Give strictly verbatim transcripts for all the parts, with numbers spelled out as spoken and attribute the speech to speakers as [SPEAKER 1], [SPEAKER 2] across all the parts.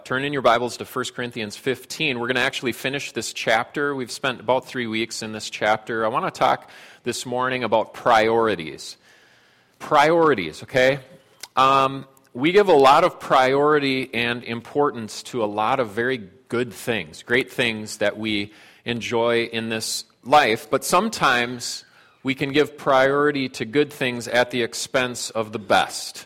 [SPEAKER 1] Turn in your Bibles to First Corinthians fifteen. We're going to actually finish this chapter. We've spent about three weeks in this chapter. I want to talk this morning about priorities. Priorities, okay? Um, we give a lot of priority and importance to a lot of very good things, great things that we enjoy in this life, but sometimes we can give priority to good things at the expense of the best.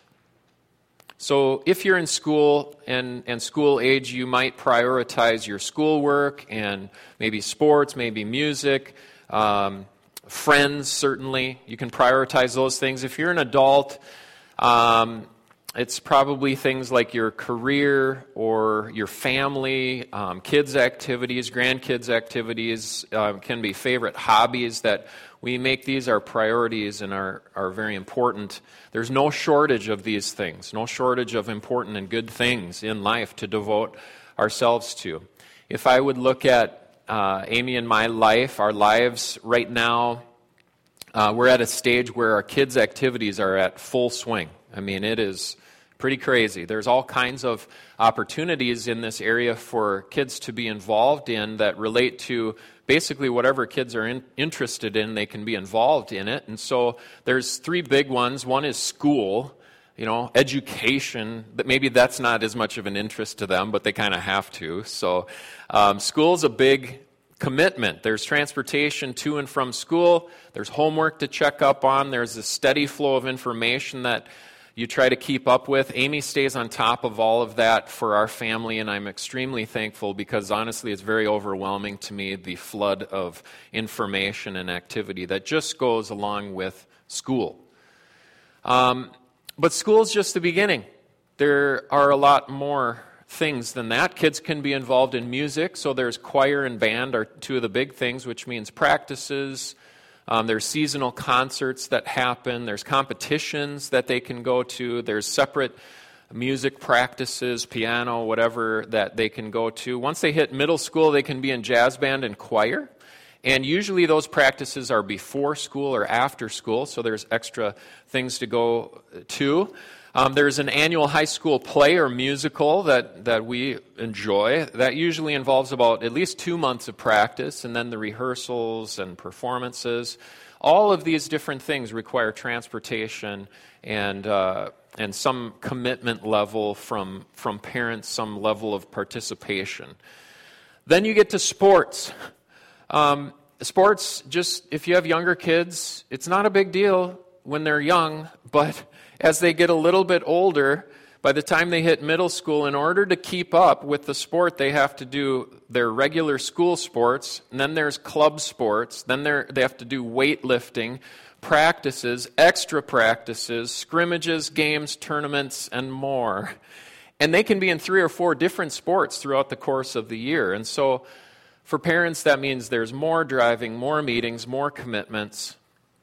[SPEAKER 1] So if you're in school and, and school age, you might prioritize your schoolwork and maybe sports, maybe music, um, friends, certainly. You can prioritize those things. If you're an adult, um, it's probably things like your career or your family, um, kids' activities, grandkids' activities, uh, can be favorite hobbies that we make these our priorities and are, are very important. There's no shortage of these things, no shortage of important and good things in life to devote ourselves to. If I would look at uh, Amy and my life, our lives right now, uh, we're at a stage where our kids' activities are at full swing. I mean, it is pretty crazy. There's all kinds of opportunities in this area for kids to be involved in that relate to basically whatever kids are in, interested in, they can be involved in it. And so there's three big ones. One is school, you know, education. But maybe that's not as much of an interest to them, but they kind of have to. So um, school's a big commitment. There's transportation to and from school. There's homework to check up on. There's a steady flow of information that you try to keep up with. Amy stays on top of all of that for our family, and I'm extremely thankful because honestly it's very overwhelming to me, the flood of information and activity that just goes along with school. Um, but school's just the beginning. There are a lot more things than that. Kids can be involved in music, so there's choir and band are two of the big things, which means practices. Um, there's seasonal concerts that happen. There's competitions that they can go to. There's separate music practices, piano, whatever, that they can go to. Once they hit middle school, they can be in jazz band and choir. And usually those practices are before school or after school, so there's extra things to go to. Um, there's an annual high school play or musical that, that we enjoy. That usually involves about at least two months of practice, and then the rehearsals and performances. All of these different things require transportation and uh, and some commitment level from, from parents, some level of participation. Then you get to sports. Um, sports, just if you have younger kids, it's not a big deal when they're young, but as they get a little bit older, by the time they hit middle school, in order to keep up with the sport, they have to do their regular school sports, and then there's club sports, then they have to do weightlifting, practices, extra practices, scrimmages, games, tournaments, and more. And they can be in three or four different sports throughout the course of the year. And so for parents, that means there's more driving, more meetings, more commitments.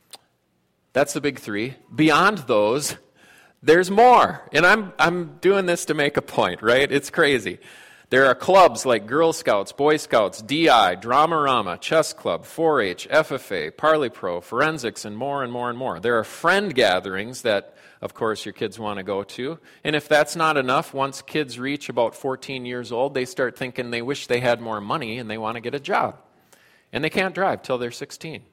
[SPEAKER 1] That's the big three. Beyond those, there's more. And I'm I'm doing this to make a point, right? It's crazy. There are clubs like Girl Scouts, Boy Scouts, D I, Dramarama, Chess Club, four H, F F A, Parley Pro, Forensics, and more and more and more. There are friend gatherings that, of course, your kids want to go to. And if that's not enough, once kids reach about fourteen years old, they start thinking they wish they had more money and they want to get a job. And they can't drive till they're sixteen.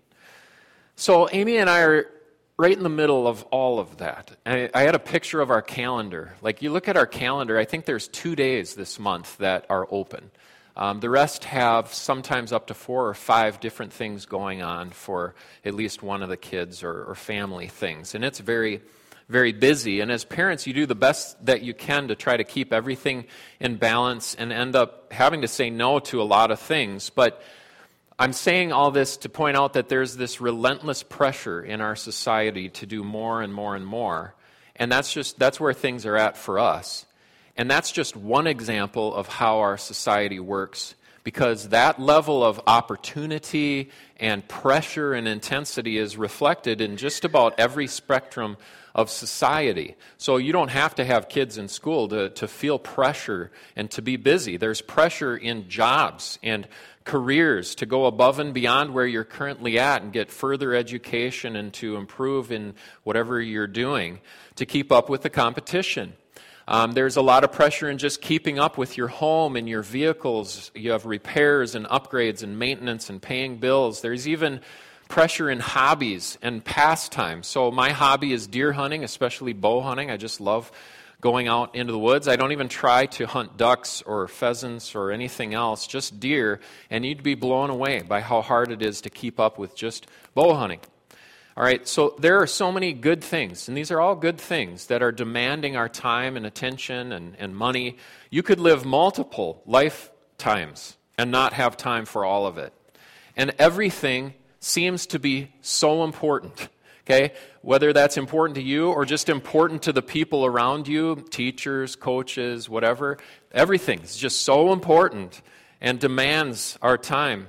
[SPEAKER 1] So Amy and I are right in the middle of all of that. I, I had a picture of our calendar. Like, you look at our calendar, I think there's two days this month that are open. Um, the rest have sometimes up to four or five different things going on for at least one of the kids or, or family things. And it's very, very busy. And as parents, you do the best that you can to try to keep everything in balance and end up having to say no to a lot of things. But I'm saying all this to point out that there's this relentless pressure in our society to do more and more and more. And that's just that's where things are at for us. And that's just one example of how our society works, because that level of opportunity and pressure and intensity is reflected in just about every spectrum of society. So you don't have to have kids in school to, to feel pressure and to be busy. There's pressure in jobs and careers to go above and beyond where you're currently at and get further education and to improve in whatever you're doing to keep up with the competition. Um, there's a lot of pressure in just keeping up with your home and your vehicles. You have repairs and upgrades and maintenance and paying bills. There's even pressure in hobbies and pastimes. So my hobby is deer hunting, especially bow hunting. I just love going out into the woods. I don't even try to hunt ducks or pheasants or anything else, just deer, and you'd be blown away by how hard it is to keep up with just bow hunting. All right, so there are so many good things, and these are all good things that are demanding our time and attention and, and money. You could live multiple lifetimes and not have time for all of it. And everything seems to be so important, okay? Whether that's important to you or just important to the people around you, teachers, coaches, whatever, everything is just so important and demands our time.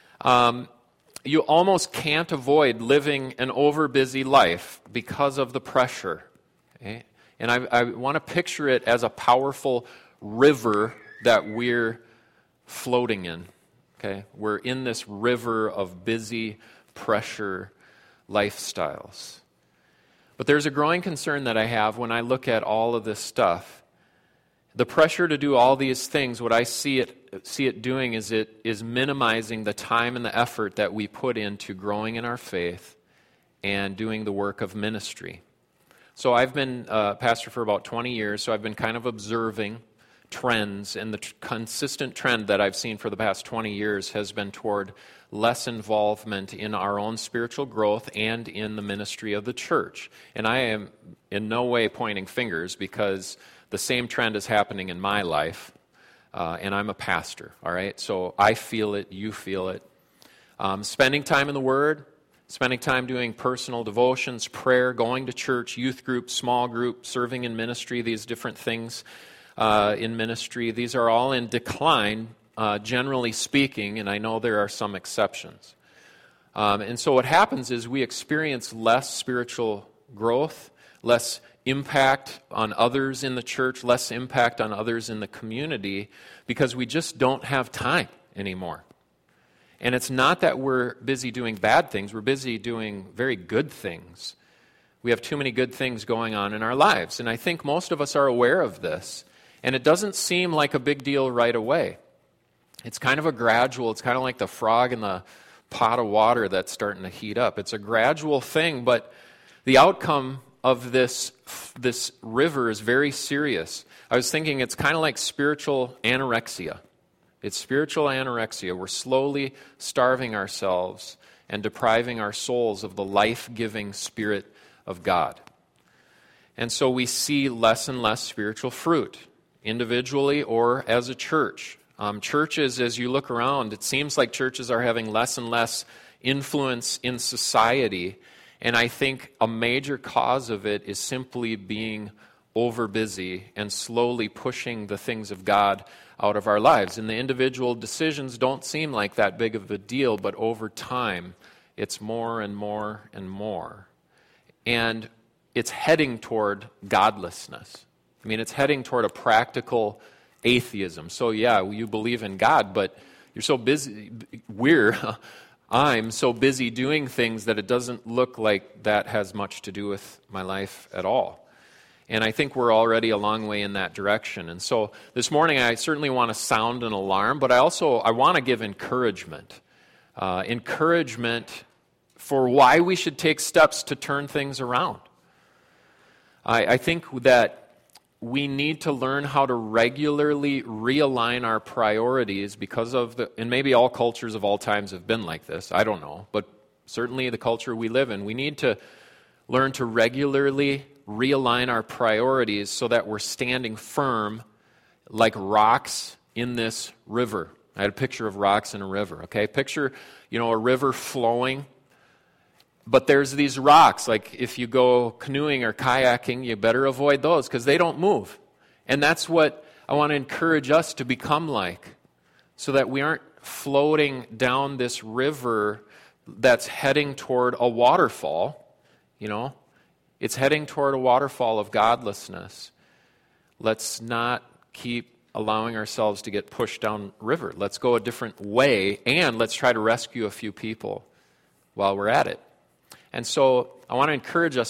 [SPEAKER 1] Um, you almost can't avoid living an overbusy life because of the pressure. Okay? And I, I want to picture it as a powerful river that we're floating in. Okay? We're in this river of busy pressure lifestyles. But there's a growing concern that I have when I look at all of this stuff. The pressure to do all these things, what I see it see it doing is it is minimizing the time and the effort that we put into growing in our faith and doing the work of ministry. So I've been a pastor for about twenty years, so I've been kind of observing trends, and the tr- consistent trend that I've seen for the past twenty years has been toward less involvement in our own spiritual growth and in the ministry of the church. And I am in no way pointing fingers, because the same trend is happening in my life, uh, and I'm a pastor, all right? So I feel it, you feel it. Um, spending time in the Word, spending time doing personal devotions, prayer, going to church, youth group, small group, serving in ministry, these different things uh, in ministry, these are all in decline, uh, generally speaking, and I know there are some exceptions. Um, and so what happens is we experience less spiritual growth, less impact on others in the church, less impact on others in the community, because we just don't have time anymore. And it's not that we're busy doing bad things, we're busy doing very good things. We have too many good things going on in our lives, and I think most of us are aware of this, and it doesn't seem like a big deal right away. It's kind of a gradual, it's kind of like the frog in the pot of water that's starting to heat up. It's a gradual thing, but the outcome of this this river is very serious. I was thinking it's kind of like spiritual anorexia. It's spiritual anorexia. We're slowly starving ourselves and depriving our souls of the life-giving Spirit of God. And so we see less and less spiritual fruit, individually or as a church. Um, churches, as you look around, it seems like churches are having less and less influence in society. And I think a major cause of it is simply being overbusy and slowly pushing the things of God out of our lives. And the individual decisions don't seem like that big of a deal, but over time, it's more and more and more. And it's heading toward godlessness. I mean, it's heading toward a practical atheism. So yeah, you believe in God, but you're so busy, we're... I'm so busy doing things that it doesn't look like that has much to do with my life at all. And I think we're already a long way in that direction. And so this morning I certainly want to sound an alarm, but I also I want to give encouragement. Uh, encouragement for why we should take steps to turn things around. I, I think that we need to learn how to regularly realign our priorities because of the, and maybe all cultures of all times have been like this, I don't know, but certainly the culture we live in, we need to learn to regularly realign our priorities so that we're standing firm like rocks in this river. I had a picture of rocks in a river, okay? Picture, you know, a river flowing. But there's these rocks, like if you go canoeing or kayaking, you better avoid those because they don't move. And that's what I want to encourage us to become like, so that we aren't floating down this river that's heading toward a waterfall, you know. It's heading toward a waterfall of godlessness. Let's not keep allowing ourselves to get pushed down river. Let's go a different way, and let's try to rescue a few people while we're at it. And so I want to encourage us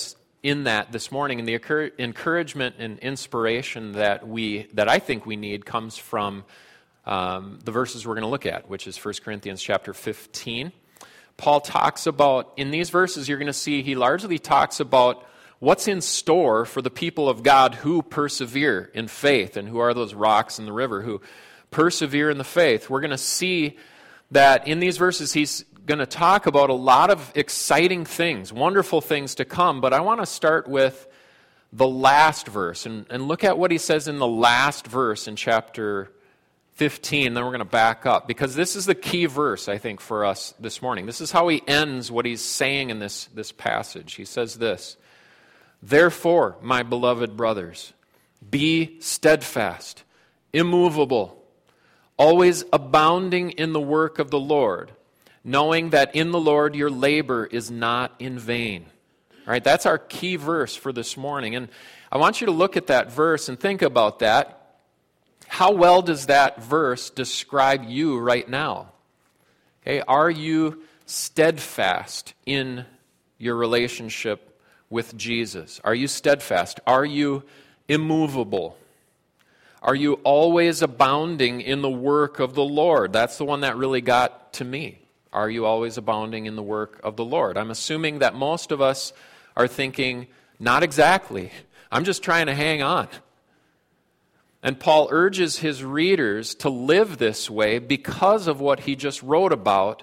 [SPEAKER 1] in that this morning, and the encouragement and inspiration that we that I think we need comes from um, the verses we're going to look at, which is First Corinthians chapter fifteen. Paul talks about, in these verses you're going to see, he largely talks about what's in store for the people of God who persevere in faith, and who are those rocks in the river who persevere in the faith. We're going to see that in these verses he's going to talk about a lot of exciting things, wonderful things to come, but I want to start with the last verse and, and look at what he says in the last verse in chapter fifteen, then we're going to back up, because this is the key verse, I think, for us this morning. This is how he ends what he's saying in this, this passage. He says this, "Therefore, my beloved brothers, be steadfast, immovable, always abounding in the work of the Lord, knowing that in the Lord your labor is not in vain." All right, that's our key verse for this morning. And I want you to look at that verse and think about that. How well does that verse describe you right now? Okay, are you steadfast in your relationship with Jesus? Are you steadfast? Are you immovable? Are you always abounding in the work of the Lord? That's the one that really got to me. Are you always abounding in the work of the Lord? I'm assuming that most of us are thinking, not exactly. I'm just trying to hang on. And Paul urges his readers to live this way because of what he just wrote about,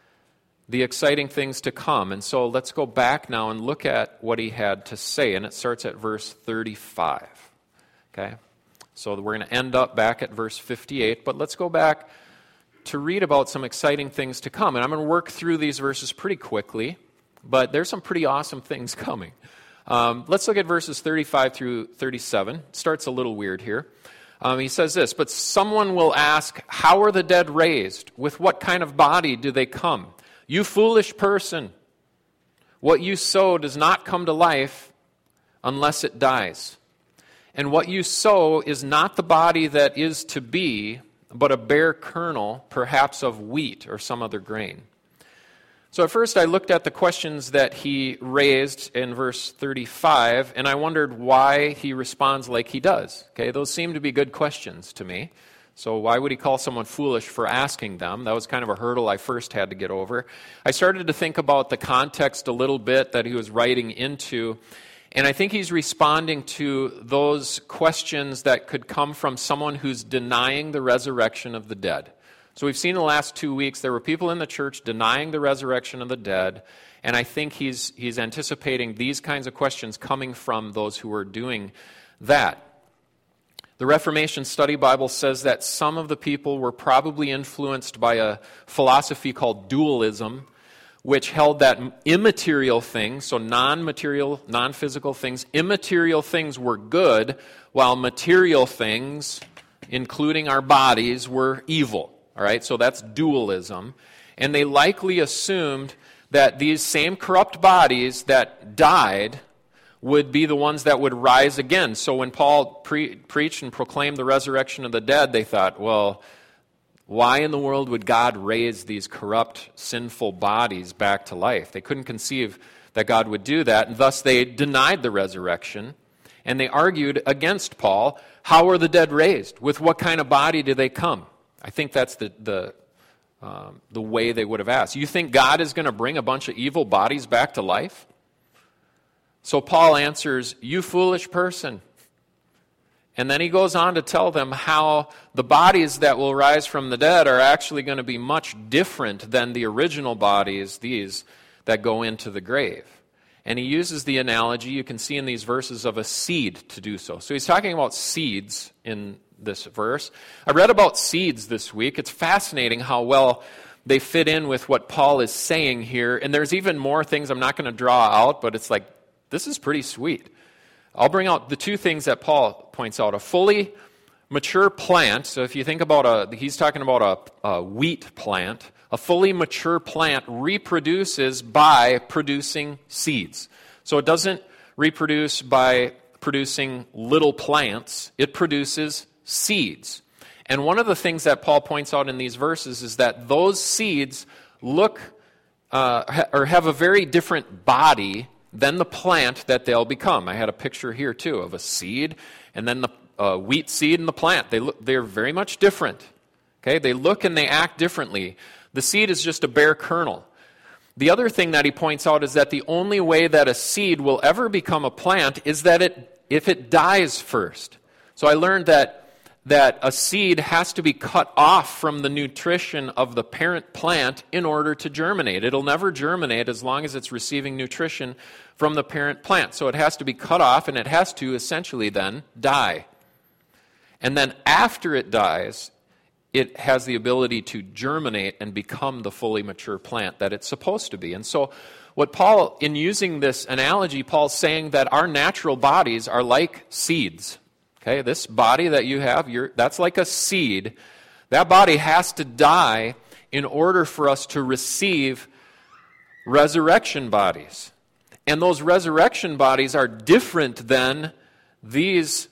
[SPEAKER 1] the exciting things to come. And so let's go back now and look at what he had to say. And it starts at verse thirty-five. Okay? So we're going to end up back at verse fifty-eight, but let's go back to read about some exciting things to come. And I'm going to work through these verses pretty quickly, but there's some pretty awesome things coming. Um, let's look at verses thirty-five through thirty-seven. It starts a little weird here. Um, he says this, "But someone will ask, how are the dead raised? With what kind of body do they come? You foolish person, what you sow does not come to life unless it dies. And what you sow is not the body that is to be, but a bare kernel, perhaps of wheat or some other grain." So at first I looked at the questions that he raised in verse thirty-five, and I wondered why he responds like he does. Okay, those seem to be good questions to me. So why would he call someone foolish for asking them? That was kind of a hurdle I first had to get over. I started to think about the context a little bit that he was writing into, and I think he's responding to those questions that could come from someone who's denying the resurrection of the dead. So we've seen in the last two weeks there were people in the church denying the resurrection of the dead, and I think he's he's anticipating these kinds of questions coming from those who are doing that. The Reformation Study Bible says that some of the people were probably influenced by a philosophy called dualism, which held that immaterial things, so non-material, non-physical things, immaterial things were good, while material things, including our bodies, were evil. All right, so that's dualism. And they likely assumed that these same corrupt bodies that died would be the ones that would rise again. So when Paul pre- preached and proclaimed the resurrection of the dead, they thought, well, why in the world would God raise these corrupt, sinful bodies back to life? They couldn't conceive that God would do that, and thus they denied the resurrection, and they argued against Paul. How are the dead raised? With what kind of body do they come? I think that's the the, um, the way they would have asked. You think God is going to bring a bunch of evil bodies back to life? So Paul answers, you foolish person. And then he goes on to tell them how the bodies that will rise from the dead are actually going to be much different than the original bodies, these that go into the grave. And he uses the analogy, you can see in these verses, of a seed to do so. So he's talking about seeds in this verse. I read about seeds this week. It's fascinating how well they fit in with what Paul is saying here. And there's even more things I'm not going to draw out, but it's like, this is pretty sweet. I'll bring out the two things that Paul points out. A fully mature plant, so if you think about a, he's talking about a, a wheat plant. A fully mature plant reproduces by producing seeds. So it doesn't reproduce by producing little plants. It produces seeds. And one of the things that Paul points out in these verses is that those seeds look uh, or have a very different body then the plant that they'll become. I had a picture here too of a seed, and then the uh, wheat seed and the plant. They look, they're very much different. Okay, they look and they act differently. The seed is just a bare kernel. The other thing that he points out is that the only way that a seed will ever become a plant is that it, if it dies first. So I learned that that a seed has to be cut off from the nutrition of the parent plant in order to germinate. It'll never germinate as long as it's receiving nutrition from the parent plant. So it has to be cut off, and it has to essentially then die. And then after it dies, it has the ability to germinate and become the fully mature plant that it's supposed to be. And so what Paul, in using this analogy, Paul's saying that our natural bodies are like seeds. Okay, this body that you have, you're, that's like a seed. That body has to die in order for us to receive resurrection bodies. And those resurrection bodies are different than these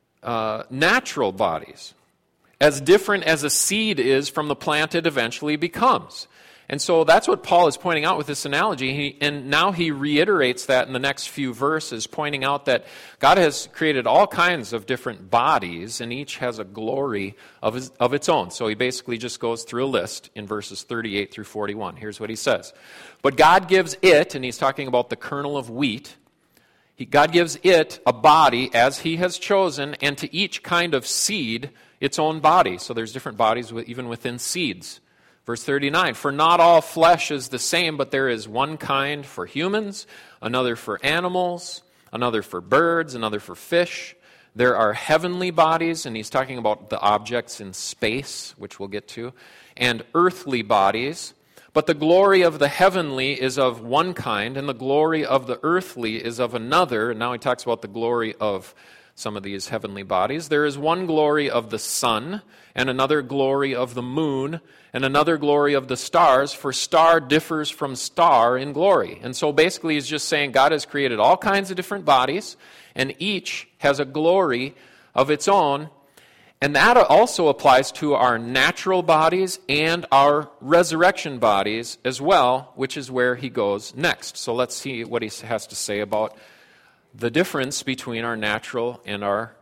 [SPEAKER 1] uh, natural bodies. As different as a seed is from the plant it eventually becomes. And so that's what Paul is pointing out with this analogy. He, and now he reiterates that in the next few verses, pointing out that God has created all kinds of different bodies, and each has a glory of, his, of its own. So he basically just goes through a list in verses thirty-eight through forty-one. Here's what he says. But God gives it, and he's talking about the kernel of wheat, he, God gives it a body as he has chosen, and to each kind of seed its own body. So there's different bodies even within seeds. Verse thirty-nine, for not all flesh is the same, but there is one kind for humans, another for animals, another for birds, another for fish. There are heavenly bodies, and he's talking about the objects in space, which we'll get to, and earthly bodies. But the glory of the heavenly is of one kind, and the glory of the earthly is of another. And now he talks about the glory of some of these heavenly bodies. There is one glory of the sun, and another glory of the moon, and another glory of the stars, for star differs from star in glory. And so basically he's just saying God has created all kinds of different bodies, and each has a glory of its own. And that also applies to our natural bodies and our resurrection bodies as well, which is where he goes next. So let's see what he has to say about the difference between our natural and our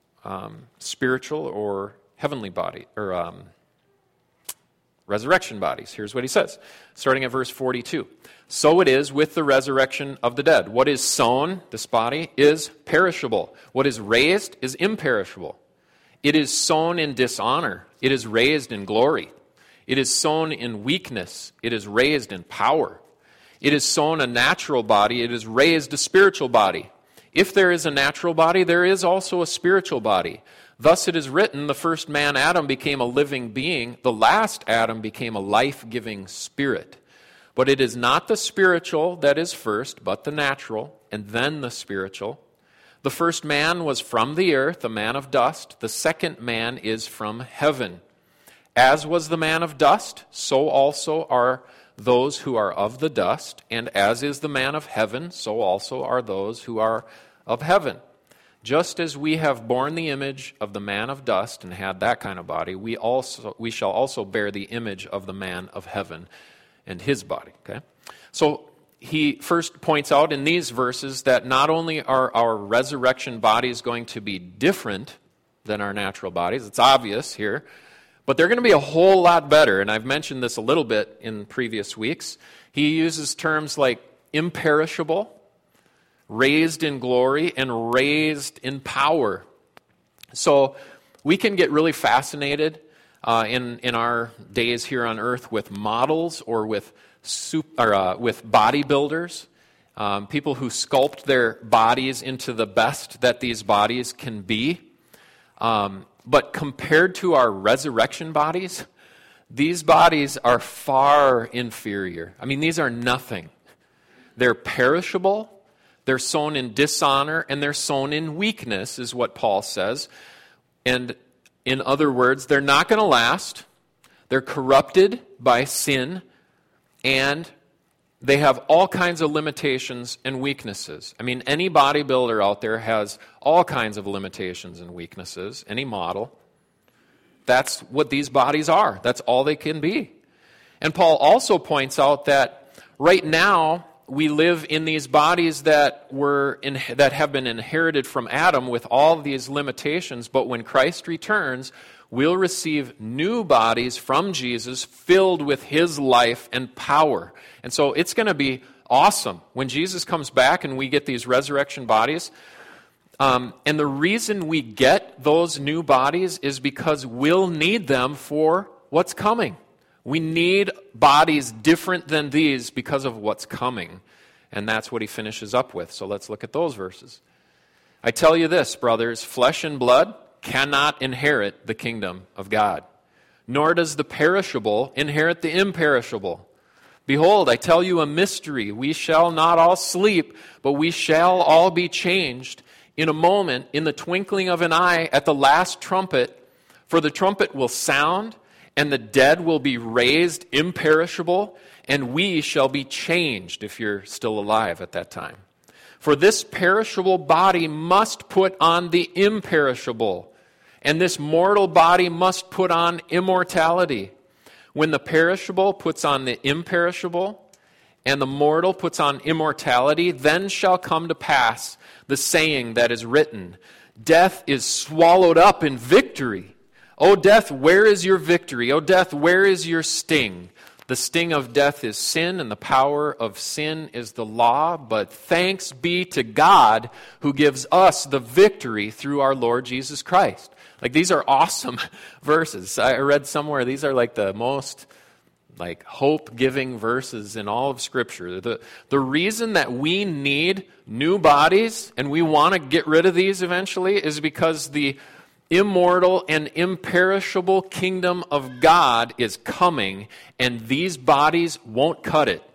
[SPEAKER 1] um, spiritual or heavenly body, or um, resurrection bodies. Here's what he says, starting at verse forty-two. So it is with the resurrection of the dead. What is sown, this body, is perishable. What is raised is imperishable. It is sown in dishonor. It is raised in glory. It is sown in weakness. It is raised in power. It is sown a natural body. It is raised a spiritual body. If there is a natural body, there is also a spiritual body. Thus it is written, the first man, Adam, became a living being. The last Adam became a life-giving spirit. But it is not the spiritual that is first, but the natural, and then the spiritual. The first man was from the earth, a man of dust. The second man is from heaven. As was the man of dust, so also are those who are of the dust. And as is the man of heaven, so also are those who are of heaven. Just as we have borne the image of the man of dust and had that kind of body, we also we shall also bear the image of the man of heaven and his body. Okay? So he first points out in these verses that not only are our resurrection bodies going to be different than our natural bodies, it's obvious here, but they're going to be a whole lot better. And I've mentioned this a little bit in previous weeks. He uses terms like imperishable, raised in glory, and raised in power. So we can get really fascinated uh, in, in our days here on earth with models or with Soup, or, uh, with bodybuilders, um, people who sculpt their bodies into the best that these bodies can be. Um, but compared to our resurrection bodies, these bodies are far inferior. I mean, these are nothing. They're perishable, they're sown in dishonor, and they're sown in weakness, is what Paul says. And in other words, they're not going to last. They're corrupted by sin. And they have all kinds of limitations and weaknesses. I mean, any bodybuilder out there has all kinds of limitations and weaknesses, any model. That's what these bodies are. That's all they can be. And Paul also points out that right now, we live in these bodies that were in, that have been inherited from Adam with all these limitations, but when Christ returns, we'll receive new bodies from Jesus filled with his life and power. And so it's going to be awesome when Jesus comes back and we get these resurrection bodies. Um, and the reason we get those new bodies is because we'll need them for what's coming. We need bodies different than these because of what's coming. And that's what he finishes up with. So let's look at those verses. I tell you this, brothers, flesh and blood cannot inherit the kingdom of God, nor does the perishable inherit the imperishable. Behold, I tell you a mystery. We shall not all sleep, but we shall all be changed in a moment, in the twinkling of an eye, at the last trumpet. For the trumpet will sound, and the dead will be raised imperishable, and we shall be changed, if you're still alive at that time. For this perishable body must put on the imperishable, and this mortal body must put on immortality. When the perishable puts on the imperishable, and the mortal puts on immortality, then shall come to pass the saying that is written, death is swallowed up in victory. O death, where is your victory? O death, where is your sting? The sting of death is sin, and the power of sin is the law. But thanks be to God who gives us the victory through our Lord Jesus Christ. Like, these are awesome verses. I read somewhere these are like the most like hope-giving verses in all of Scripture. The, the reason that we need new bodies and we want to get rid of these eventually is because the immortal and imperishable kingdom of God is coming, and these bodies won't cut it.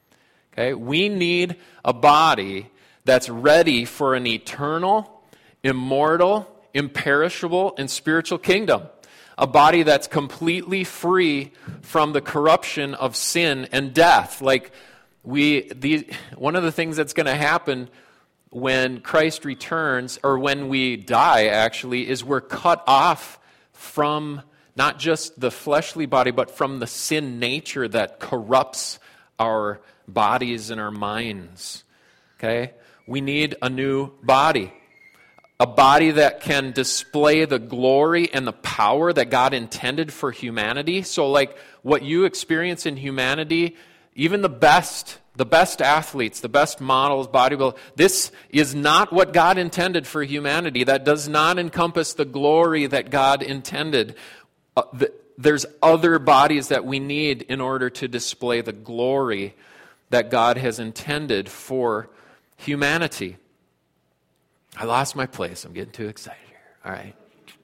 [SPEAKER 1] Okay? We need a body that's ready for an eternal, immortal, imperishable, and spiritual kingdom. A body that's completely free from the corruption of sin and death. Like we, the one of the things that's going to happen when Christ returns, or when we die actually, is we're cut off from not just the fleshly body, but from the sin nature that corrupts our bodies and our minds. Okay? We need a new body. A body that can display the glory and the power that God intended for humanity. So like what you experience in humanity, even the best, the best athletes, the best models, bodybuilders, this is not what God intended for humanity. That does not encompass the glory that God intended. Uh, the, there's other bodies that we need in order to display the glory that God has intended for humanity. I lost my place. I'm getting too excited here. All right.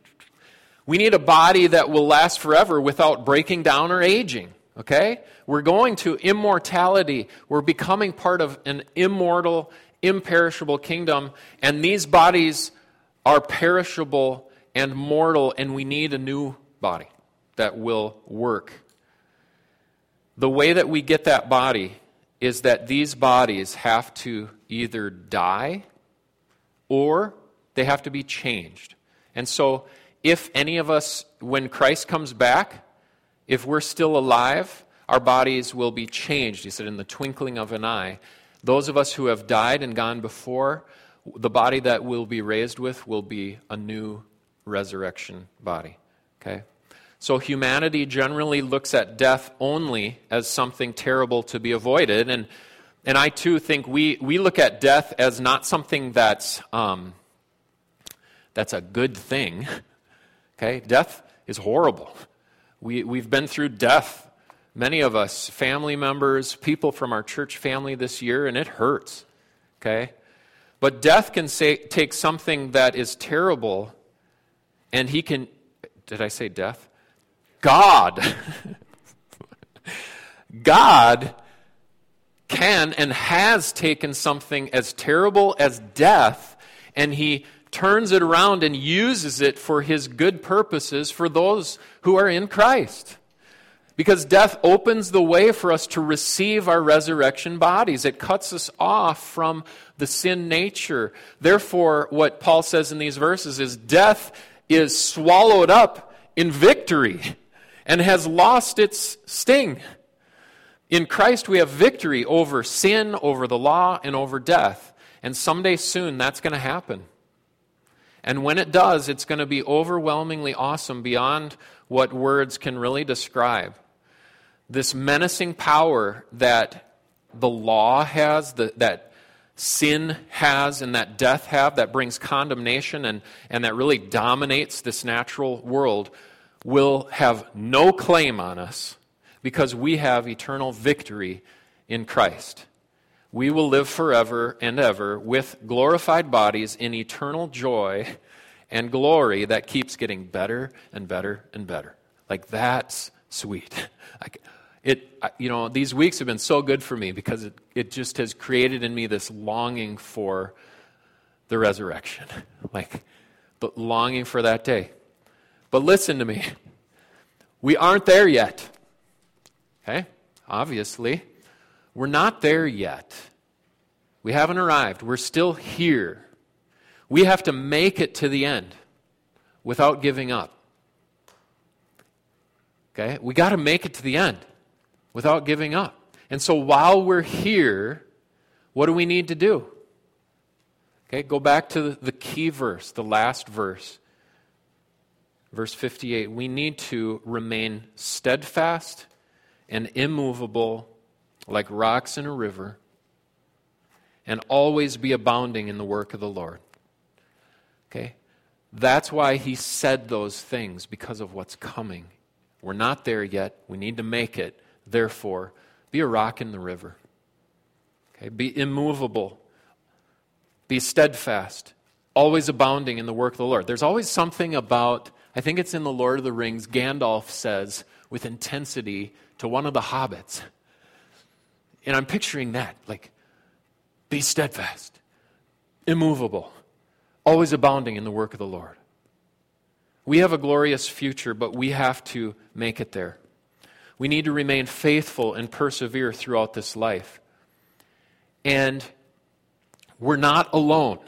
[SPEAKER 1] We need a body that will last forever without breaking down or aging. Okay? We're going to immortality. We're becoming part of an immortal, imperishable kingdom. And these bodies are perishable and mortal, and we need a new body that will work. The way that we get that body is that these bodies have to either die or they have to be changed. And so if any of us, when Christ comes back, if we're still alive, our bodies will be changed. He said, in the twinkling of an eye. Those of us who have died and gone before, the body that we'll be raised with will be a new resurrection body. Okay? So humanity generally looks at death only as something terrible to be avoided. And And I, too, think we, we look at death as not something that's um, that's a good thing. Okay? Death is horrible. We, we've been through death, many of us, family members, people from our church family this year, and it hurts. Okay? But death can say, take something that is terrible, and he can, did I say death? God. God can and has taken something as terrible as death, and he turns it around and uses it for his good purposes for those who are in Christ. Because death opens the way for us to receive our resurrection bodies. It cuts us off from the sin nature. Therefore, what Paul says in these verses is death is swallowed up in victory and has lost its sting. In Christ, we have victory over sin, over the law, and over death. And someday soon, that's going to happen. And when it does, it's going to be overwhelmingly awesome beyond what words can really describe. This menacing power that the law has, the, that sin has, and that death have, that brings condemnation and, and that really dominates this natural world, will have no claim on us because we have eternal victory in Christ. We will live forever and ever with glorified bodies in eternal joy and glory that keeps getting better and better and better. Like, that's sweet. Like, it, you know, these weeks have been so good for me because it, it just has created in me this longing for the resurrection. Like, but longing for that day. But listen to me. We aren't there yet. Okay? Obviously. We're not there yet. We haven't arrived. We're still here. We have to make it to the end without giving up. Okay? We got to make it to the end without giving up. And so while we're here, what do we need to do? Okay, go back to the, the key verse, the last verse. Verse fifty-eight. We need to remain steadfast and immovable like rocks in a river, and always be abounding in the work of the Lord. Okay? That's why he said those things, because of what's coming. We're not there yet. We need to make it. Therefore, be a rock in the river. Okay? Be immovable. Be steadfast. Always abounding in the work of the Lord. There's always something about, I think it's in the Lord of the Rings, Gandalf says with intensity to one of the hobbits. And I'm picturing that, like, be steadfast, immovable, always abounding in the work of the Lord. We have a glorious future, but we have to make it there. We need to remain faithful and persevere throughout this life. And we're not alone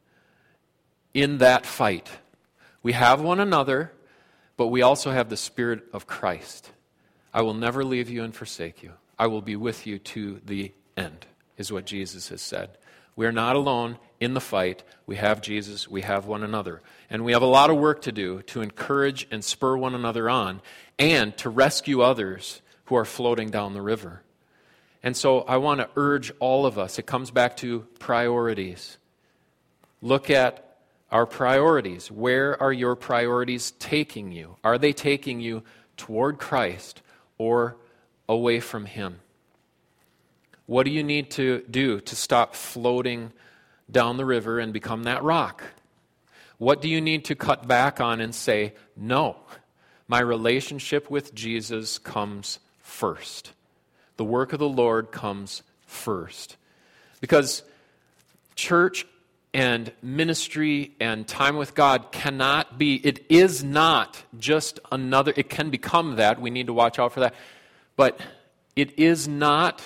[SPEAKER 1] in that fight. We have one another, but we also have the Spirit of Christ. I will never leave you and forsake you. I will be with you to the end, is what Jesus has said. We are not alone in the fight. We have Jesus. We have one another. And we have a lot of work to do to encourage and spur one another on and to rescue others who are floating down the river. And so I want to urge all of us. It comes back to priorities. Look at our priorities. Where are your priorities taking you? Are they taking you toward Christ or away from Him? What do you need to do to stop floating down the river and become that rock? What do you need to cut back on and say, no, my relationship with Jesus comes first. The work of the Lord comes first. Because church and ministry and time with God cannot be, it is not just another, it can become that, we need to watch out for that, but it is not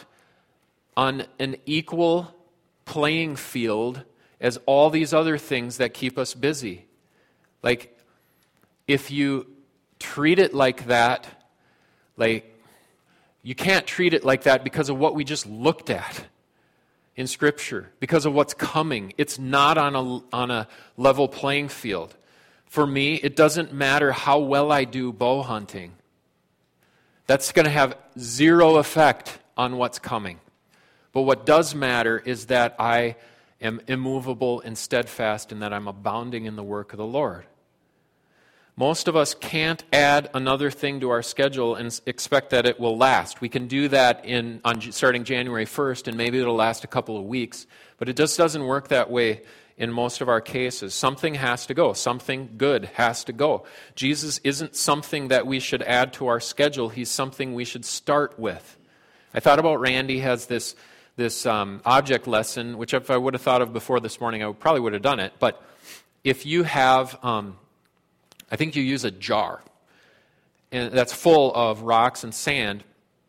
[SPEAKER 1] on an equal playing field as all these other things that keep us busy. Like, if you treat it like that, like, you can't treat it like that because of what we just looked at in Scripture, because of what's coming. It's not on a, on a level playing field. For me, it doesn't matter how well I do bow hunting. That's going to have zero effect on what's coming. But what does matter is that I am immovable and steadfast and that I'm abounding in the work of the Lord. Most of us can't add another thing to our schedule and expect that it will last. We can do that in on starting January first, and maybe it'll last a couple of weeks. But it just doesn't work that way in most of our cases. Something has to go. Something good has to go. Jesus isn't something that we should add to our schedule. He's something we should start with. I thought about Randy has this, this um, object lesson, which if I would have thought of before this morning, I probably would have done it. But if you have... Um, I think you use a jar, and that's full of rocks and sand,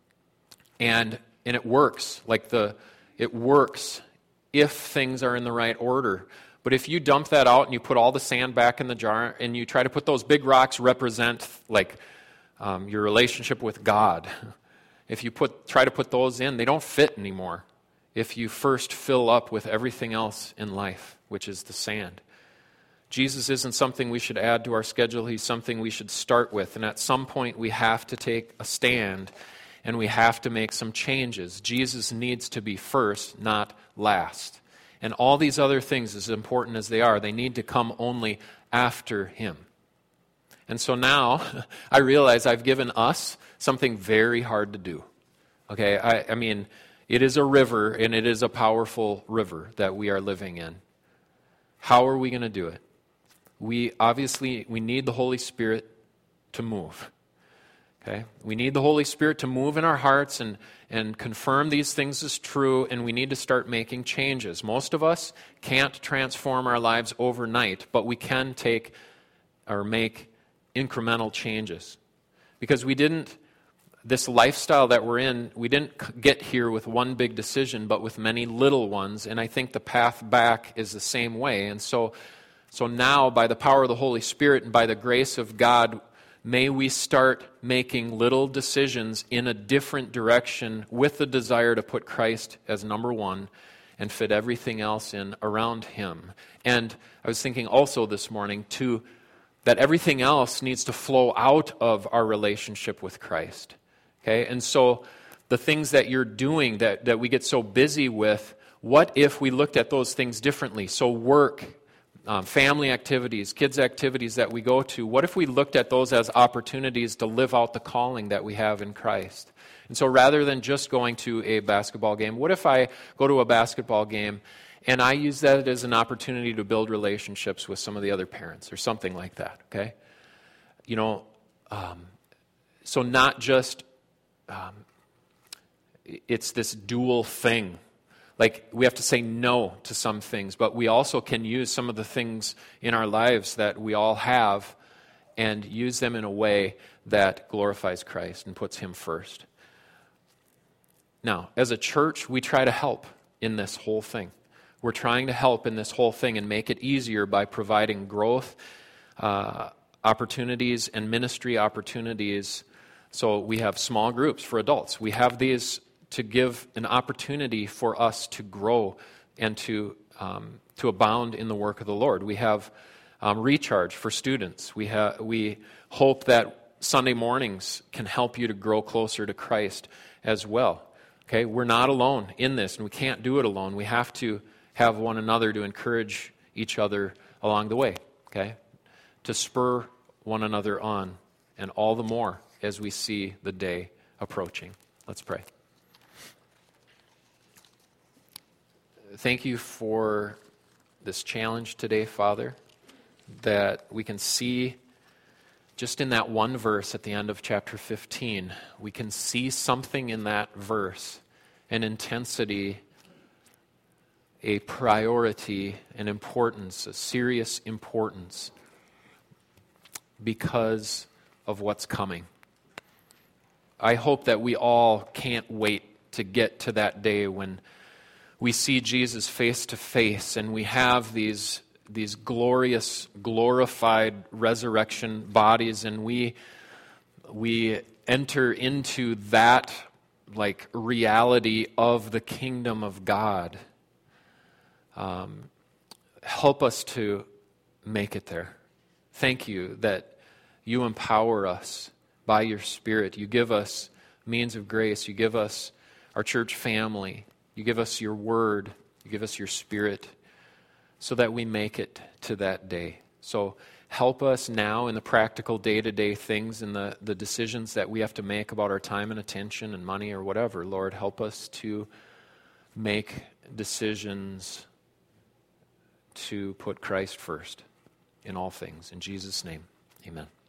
[SPEAKER 1] and and it works. Like the it works if things are in the right order. But if you dump that out and you put all the sand back in the jar, and you try to put those big rocks represent like um, your relationship with God, if you put try to put those in, they don't fit anymore if you first fill up with everything else in life, which is the sand. Jesus isn't something we should add to our schedule. He's something we should start with. And at some point, we have to take a stand and we have to make some changes. Jesus needs to be first, not last. And all these other things, as important as they are, they need to come only after him. And so now, I realize I've given us something very hard to do. Okay, I, I mean, it is a river, and it is a powerful river that we are living in. How are we going to do it? We obviously, we need the Holy Spirit to move. Okay? We need the Holy Spirit to move in our hearts and, and confirm these things as true, and we need to start making changes. Most of us can't transform our lives overnight, but we can take or make incremental changes. Because we didn't, this lifestyle that we're in, we didn't get here with one big decision, but with many little ones, and I think the path back is the same way. And so So now, by the power of the Holy Spirit and by the grace of God, may we start making little decisions in a different direction with the desire to put Christ as number one and fit everything else in around him. And I was thinking also this morning, too, that everything else needs to flow out of our relationship with Christ. Okay? And so the things that you're doing that, that we get so busy with, what if we looked at those things differently? So work, Um, family activities, kids' activities that we go to, what if we looked at those as opportunities to live out the calling that we have in Christ? And so rather than just going to a basketball game, what if I go to a basketball game and I use that as an opportunity to build relationships with some of the other parents or something like that, okay? You know, um, so not just, um, it's this dual thing. Like, we have to say no to some things, but we also can use some of the things in our lives that we all have and use them in a way that glorifies Christ and puts him first. Now, as a church, we try to help in this whole thing. We're trying to help in this whole thing and make it easier by providing growth uh, opportunities and ministry opportunities. So we have small groups for adults. We have these to give an opportunity for us to grow and to um, to abound in the work of the Lord. We have um, Recharge for students. We have we hope that Sunday mornings can help you to grow closer to Christ as well. Okay, we're not alone in this, and we can't do it alone. We have to have one another to encourage each other along the way. Okay, to spur one another on, and all the more as we see the day approaching. Let's pray. Thank you for this challenge today, Father, that we can see just in that one verse at the end of chapter fifteen, we can see something in that verse, an intensity, a priority, an importance, a serious importance because of what's coming. I hope that we all can't wait to get to that day when we see Jesus face to face, and we have these, these glorious, glorified resurrection bodies, and we we enter into that like reality of the kingdom of God. Um, help us to make it there. Thank you that you empower us by your Spirit. You give us means of grace. You give us our church family. You give us your word, you give us your Spirit, so that we make it to that day. So help us now in the practical day-to-day things and the, the decisions that we have to make about our time and attention and money or whatever. Lord, help us to make decisions to put Christ first in all things. In Jesus' name, amen.